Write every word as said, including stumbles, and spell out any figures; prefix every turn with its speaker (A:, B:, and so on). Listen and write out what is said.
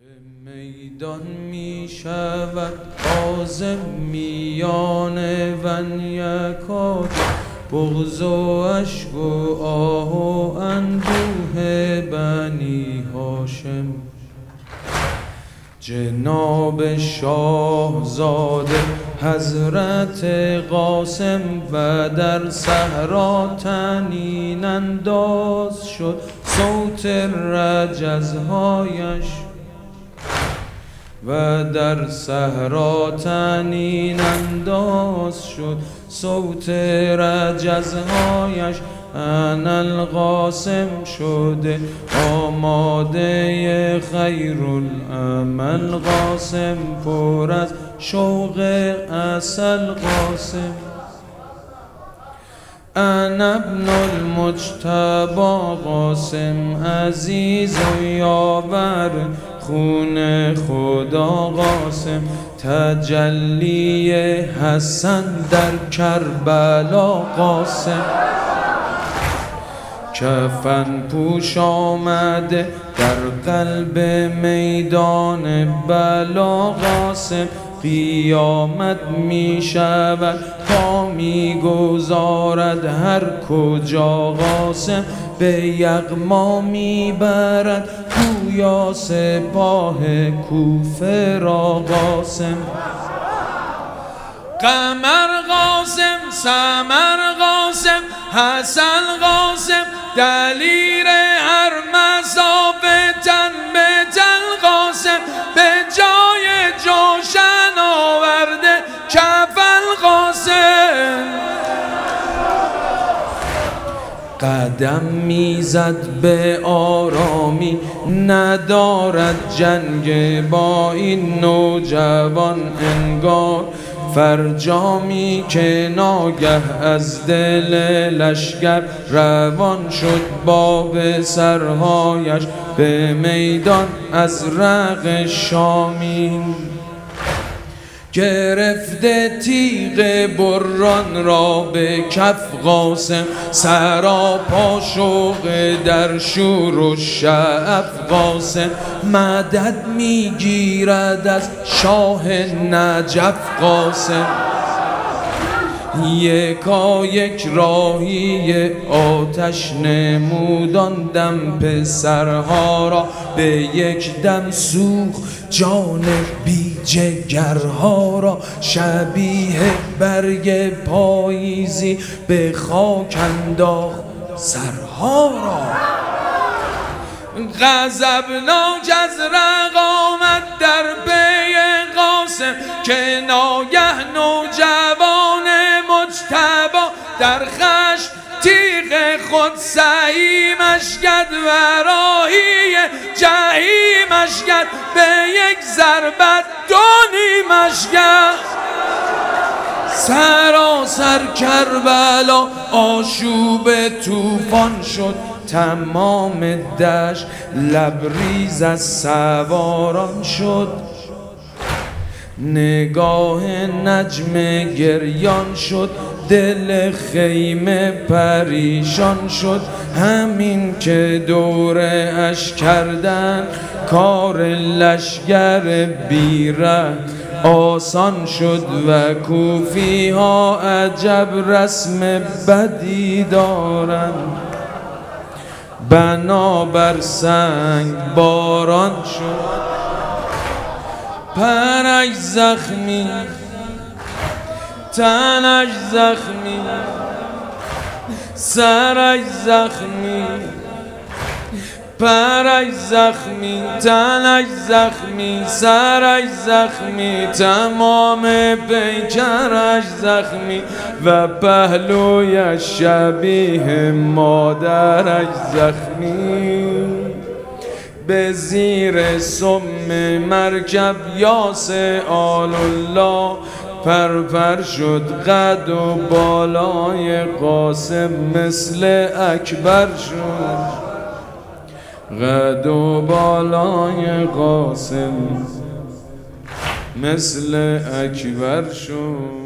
A: میدان می شود عازم میان ون یکاد، بغض و اشک و آه و اندوه بنی هاشم. جناب شاهزاده حضرت قاسم و در صحرا طنین انداز شد صوت رجزهایش، و در صحرا طنین انداز شد صوت رجزهایش. انا القاسم شده آماده خیرالعمل، قاسم پر از شوق عسل قاسم. انا ابن المجتبی قاسم عزیز و یاور خون خدا قاسم، تجلی حسن در کربلا قاسم. کفن پوش آمده در قلب میدان بلا قاسم، قیامت می شود پا می گذارد هر کجا قاسم، به یغما می برد گویا سپاه کوفه را قاسم. قمر قاسم، سمر قاسم، حسن قاسم، دلیر هر مسافه تن به تن قاسم، به جای جوشن آورده کفن قاسم. قدم میزد به آرامی ندارد جنگ با این نوجوان، انگار فرجامی که ناگه از دل لشکر روان شد باب سرهایش به میدان ازرق شامین. گرفته تیغ بران را به کف قاسم، سراپا شوق در شور و شعف قاسم، مدد میگیرد از شاه نجف قاسم. یکا یک راهی آتش نمودان دم پسرها را، به یک دم سوخت جان بی جگرها را، شبیه برگ پاییزی به خاک انداخت سرها را. غضبناک ازرق آمد در پی قاسم، که ناگه نوجوان مجتبی در خشم تیغ خود سهیمش کرد و راهی جحیمش کرد، به یک ضربت دو نیمش کرد. سراسر کربلا آشوب طوفان شد، تمام دشت لبریز از سواران شد. نگاه نجم گریان شد، دل خیمه پریشان شد. همین که دوره اش کردن کار لشگر بیره آسان شد، و کوفی ها عجب رسم بدی دارن. بنابر سنگ باران شد، پرش زخمی تنش زخمی، سرش زخمی، پرش زخمی تنش زخمی، سرش زخمی، تمام پیکرش زخمی، و پهلویش شبیه مادرش زخمی. به زیر سم مرکب یاس آل الله پرپر شد قد و بالای قاسم مثل اکبر شد. قد و بالای قاسم مثل اکبر شد.